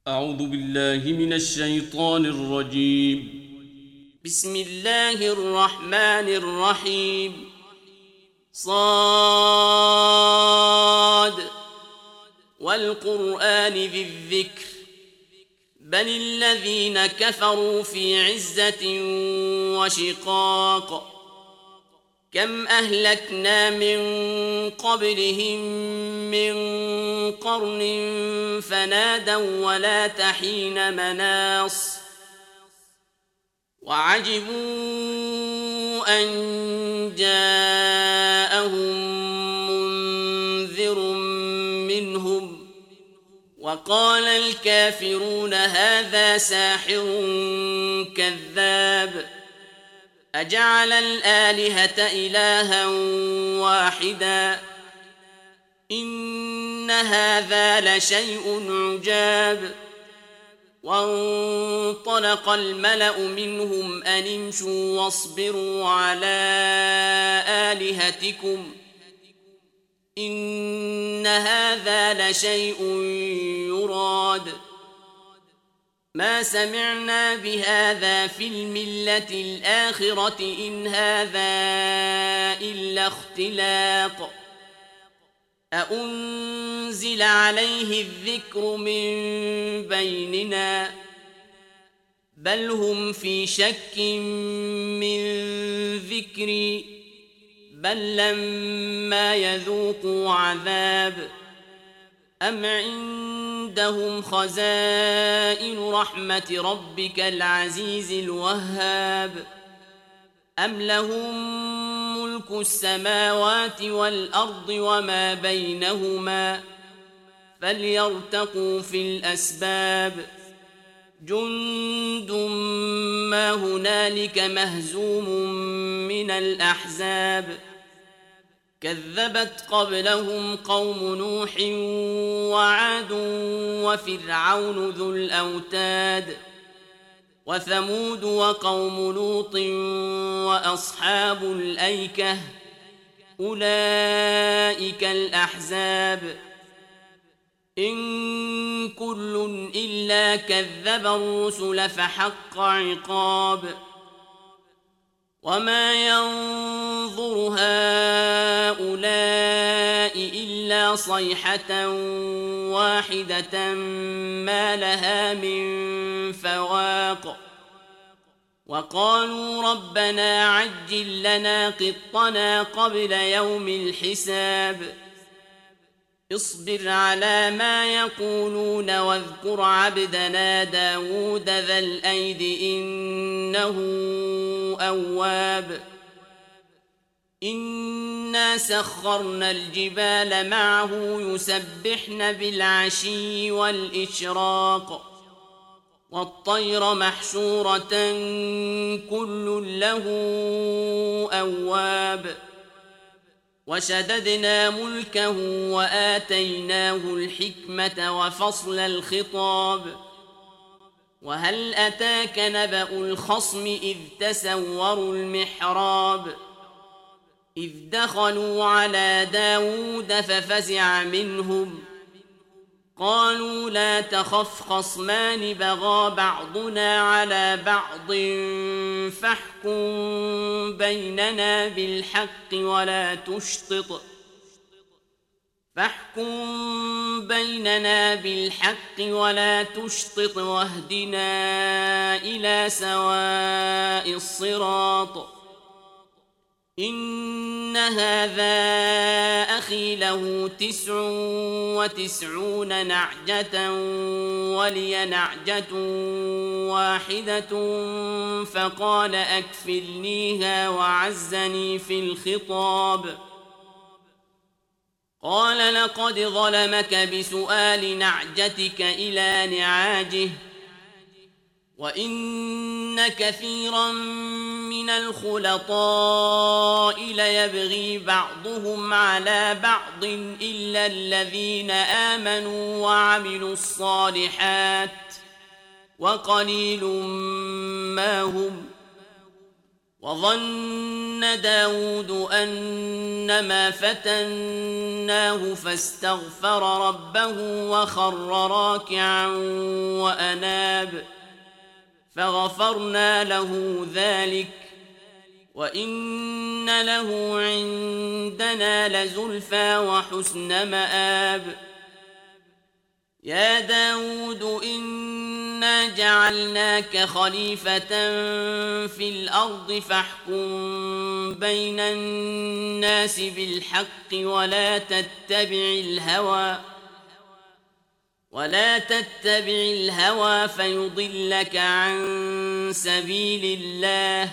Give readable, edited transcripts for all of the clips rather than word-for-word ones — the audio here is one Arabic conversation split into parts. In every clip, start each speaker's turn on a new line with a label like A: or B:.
A: أعوذ بالله من الشيطان الرجيم.
B: بسم الله الرحمن الرحيم. صاد والقرآن ذي الذكر بل الذين كفروا في عزة وشقاق كم أهلكنا من قبلهم من قرن فنادوا ولا تحين مناص وعجبوا أن جاءهم منذر منهم وقال الكافرون هذا ساحر كذاب أجعل الآلهة إلها واحدا إن هذا لشيء عجاب وانطلق الملأ منهم أن امشوا واصبروا على آلهتكم إن هذا لشيء يراد ما سمعنا بهذا في الملة الآخرة إن هذا إلا اختلاق أأنزل عليه الذكر من بيننا بل هم في شك من ذكري بل لما يذوقوا عذاب أم عندهم خزائن رحمة ربك العزيز الوهاب أم لهم ملك السماوات والأرض وما بينهما فليرتقوا في الأسباب جند ما هنالك مهزوم من الأحزاب كذبت قبلهم قوم نوح وعاد وفرعون ذو الأوتاد وثمود وقوم لوط وأصحاب الأيكة أولئك الأحزاب إن كل إلا كذب الرسل فحق عقاب وما ينظر هؤلاء إلا صيحة واحدة ما لها من فواق وقالوا ربنا عجل لنا قطنا قبل يوم الحساب اصبر على ما يقولون واذكر عبدنا داود ذا الأيد إنه أواب إنا سخرنا الجبال معه يسبحن بالعشي والإشراق والطير محشورة كل له أواب وشددنا ملكه وآتيناه الحكمة وفصل الخطاب وهل أتاك نبأ الخصم إذ تسوروا المحراب إذ دخلوا على داود ففزع منهم قالوا لا تخف خصمان بغى بعضنا على بعض فاحكم بيننا بالحق ولا تشطط واهدنا إلى سواء الصراط إن هذا أخي له 99 نعجة ولي نعجة واحدة فقال أكفلنيها وعزني في الخطاب قال لقد ظلمك بسؤال نعجتك إلى نعاجه وإن كثيرا من الخلطاء ليبغي بعضهم على بعض إلا الذين آمنوا وعملوا الصالحات وقليل ما هم وظن داود أنما فتناه فاستغفر ربه وخر راكعا وأناب فغفرنا له ذلك وإن له عندنا لزلفى وحسن مآب يا داود إنا جعلناك خليفة في الأرض فاحكم بين الناس بالحق ولا تتبع الهوى فيضلك عن سبيل الله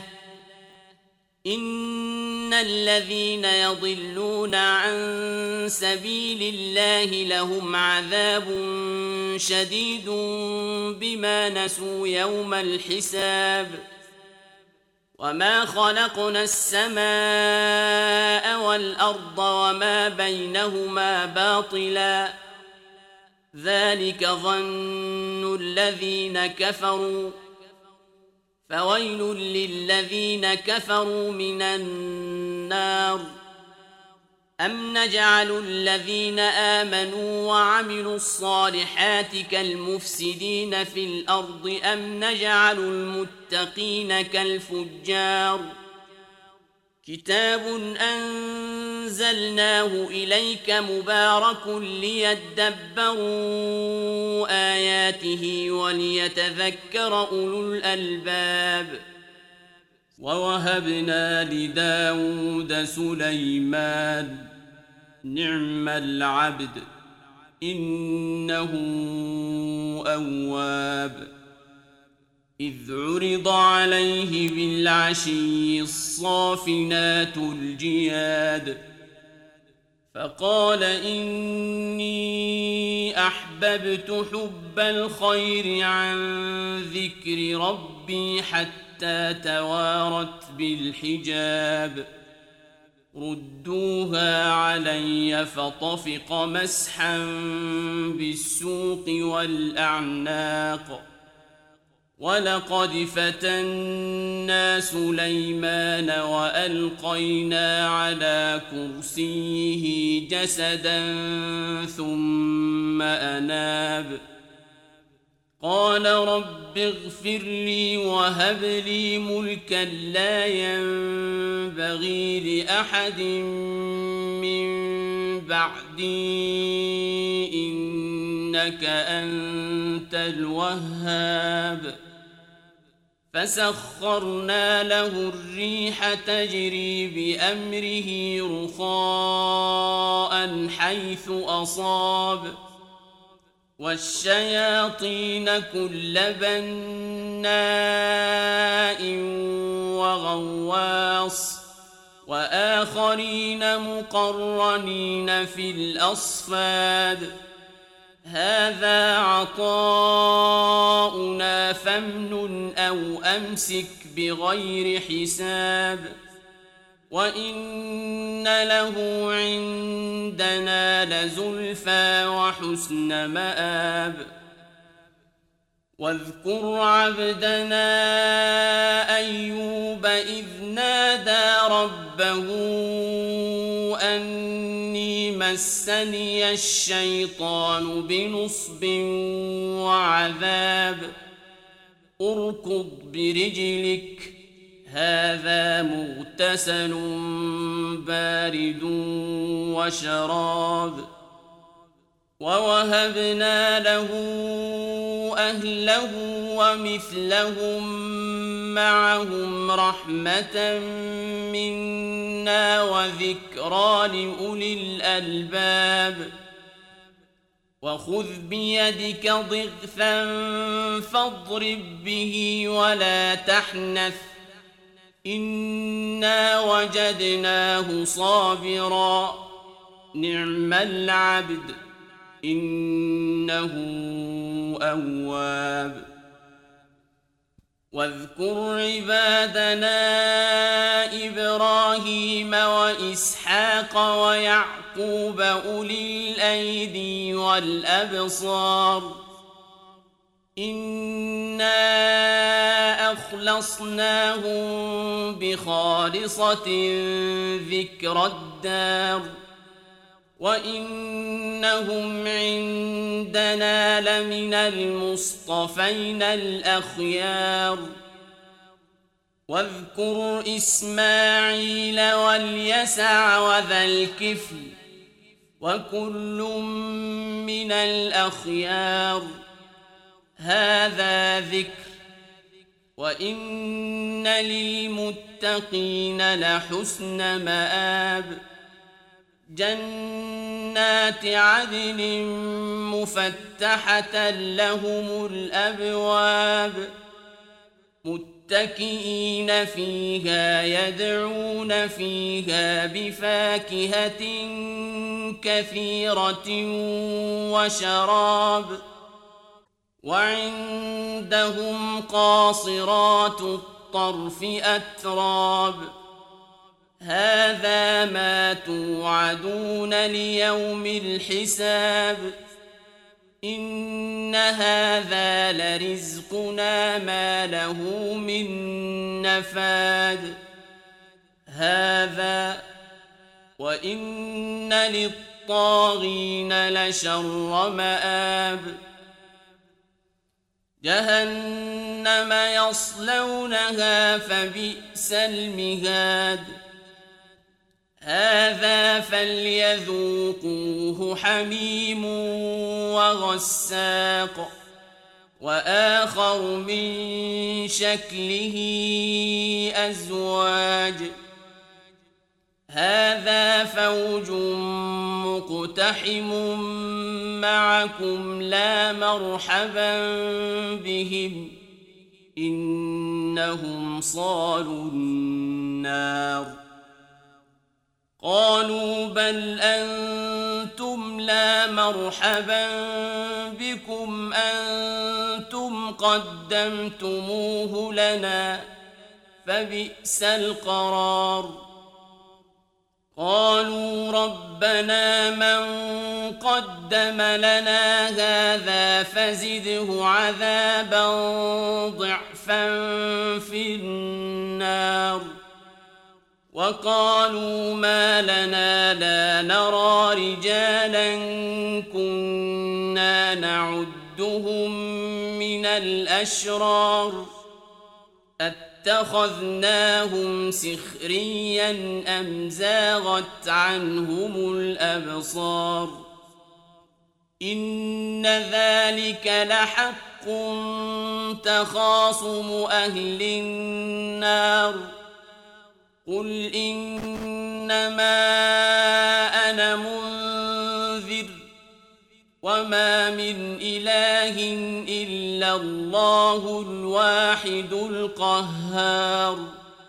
B: إن الذين يضلون عن سبيل الله لهم عذاب شديد بما نسوا يوم الحساب وما خلقنا السماء والأرض وما بينهما باطلا ذلك ظن الذين كفروا فويل للذين كفروا من النار أم نجعل الذين آمنوا وعملوا الصالحات كالمفسدين في الأرض أم نجعل المتقين كالفجار كتاب أنزلناه إليك مبارك ليدبروا آياته وليتذكر أولو الألباب
A: ووهبنا لداود سليمان نعم العبد إنه أواب إذ عرض عليه بالعشي الصافنات الجياد فقال إني أحببت حب الخير عن ذكر ربي حتى توارت بالحجاب ردوها علي فطفق مسحا بالسوق والأعناق ولقد فتنا سليمان وألقينا على كرسيه جسدا ثم أناب قال رب اغفر لي وهب لي ملكا لا ينبغي لأحد من بعدي إنك أنت الوهاب فسخرنا له الريح تجري بأمره رخاء حيث أصاب والشياطين كل بناء وغواص وآخرين مقرنين في الأصفاد هذا عطاؤنا فامنن أو أمسك بغير حساب وإن له عندنا لزلفى وحسن مآب واذكر عبدنا أيوب إذ نادى ربه أني مسني الشيطان بنصب وعذاب اركض برجلك هذا مغتسل بارد وشراب ووهبنا له أهله ومثلهم معهم رحمة منا وذكرى لأولي الألباب وخذ بيدك ضغثا فاضرب به ولا تحنث إنا وجدناه صابرا نعم العبد إنه أواب واذكر عبادنا إبراهيم وإسحاق ويعقوب أولي الأيدي والأبصار إنا أخلصناهم بخالصة ذكر الدار وإنهم عندنا لمن المصطفين الأخيار واذكر إسماعيل واليسع وذا الكفل وكل من الأخيار هذا ذكر وإن للمتقين لحسن مآب جنات عدن مفتحة لهم الأبواب متكئين فيها يدعون فيها بفاكهة كثيرة وشراب وعندهم قاصرات الطرف أتراب هذا ما توعدون ليوم الحساب إن هذا لرزقنا ما له من نفاد هذا وإن للطاغين لشر مآب جهنم يصلونها فبئس المهاد هذا فليذوقوه حميم وغساق وآخر من شكله أزواج هذا فوج مقتحم معكم لا مرحبا بهم إنهم صالوا النار قالوا بل أنتم لا مرحبا بكم أنتم قدمتموه لنا فبئس القرار قالوا ربنا من قدم لنا هذا فزده عذابا ضعفا في النار وقالوا ما لنا لا نرى رجالا كنا نعدهم من الأشرار اتخذناهم سخريا أم زاغت عنهم الأبصار إن ذلك لحق تخاصم أهل النار قل إنما أنا منذر وما من إله إلا الله الواحد القهار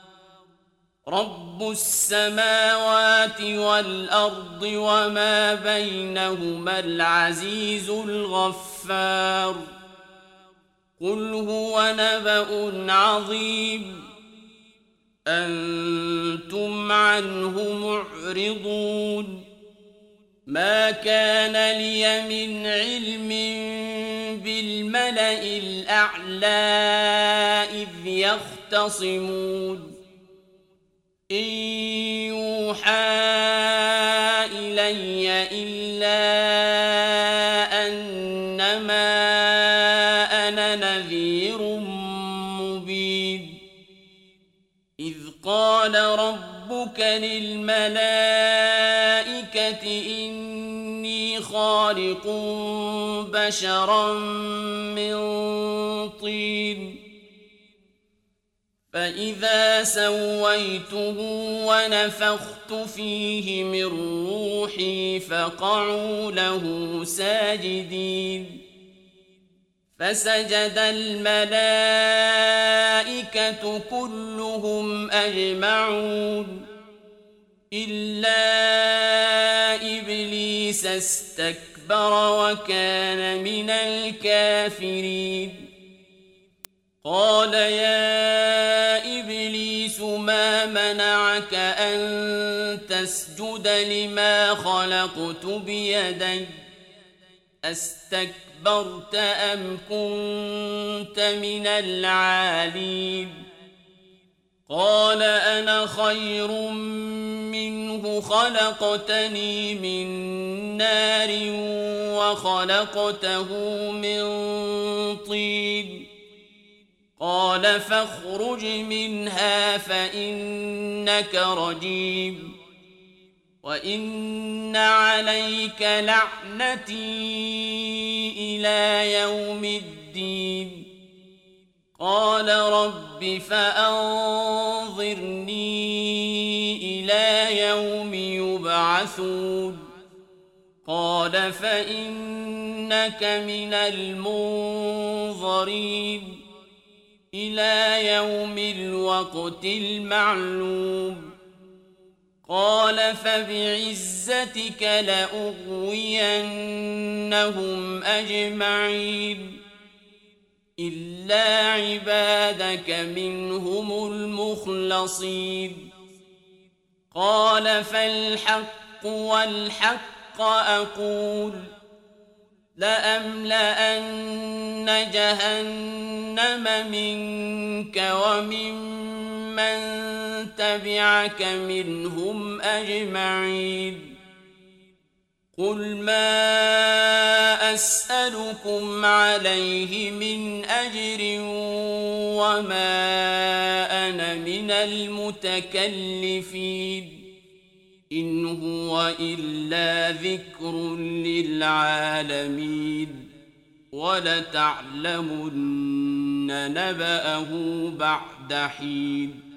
A: رب السماوات والأرض وما بينهما العزيز الغفار قل هو نبأ عظيم أنتم عنه معرضون ما كان لي من علم بالملأ الأعلى إذ يختصمون إن يوحى إلي إلا أنما أنا نذير مبين إذ قال ربك للملائكة إني خالق بشرا من طين فإذا سويته ونفخت فيه من روحي فقعوا له ساجدين فسجد الملائكة كلهم أجمعون إلا إبليس استكبر وكان من الكافرين قال يا إبليس ما منعك أن تسجد لما خلقت بيدي أستكبرت أم كنت من العالين قال أنا خير منه خلقتني من نار وخلقته من طين قال فاخرج منها فإنك رجيم وإن عليك لعنتي إلى يوم الدين قال رب فأنظرني إلى يوم يبعثون قال فإنك من المنظرين إلى يوم الوقت المعلوم قال فبعزتك لأغوينهم أجمعين إلا عبادك منهم المخلصين قال فالحق والحق أقول لأملأن جهنم منك وممن تبعك منهم أجمعين قل ما أسألكم عليه من أجر وما أنا من المتكلفين إن هو إلا ذكر للعالمين ولتعلمن نبأه بعد حين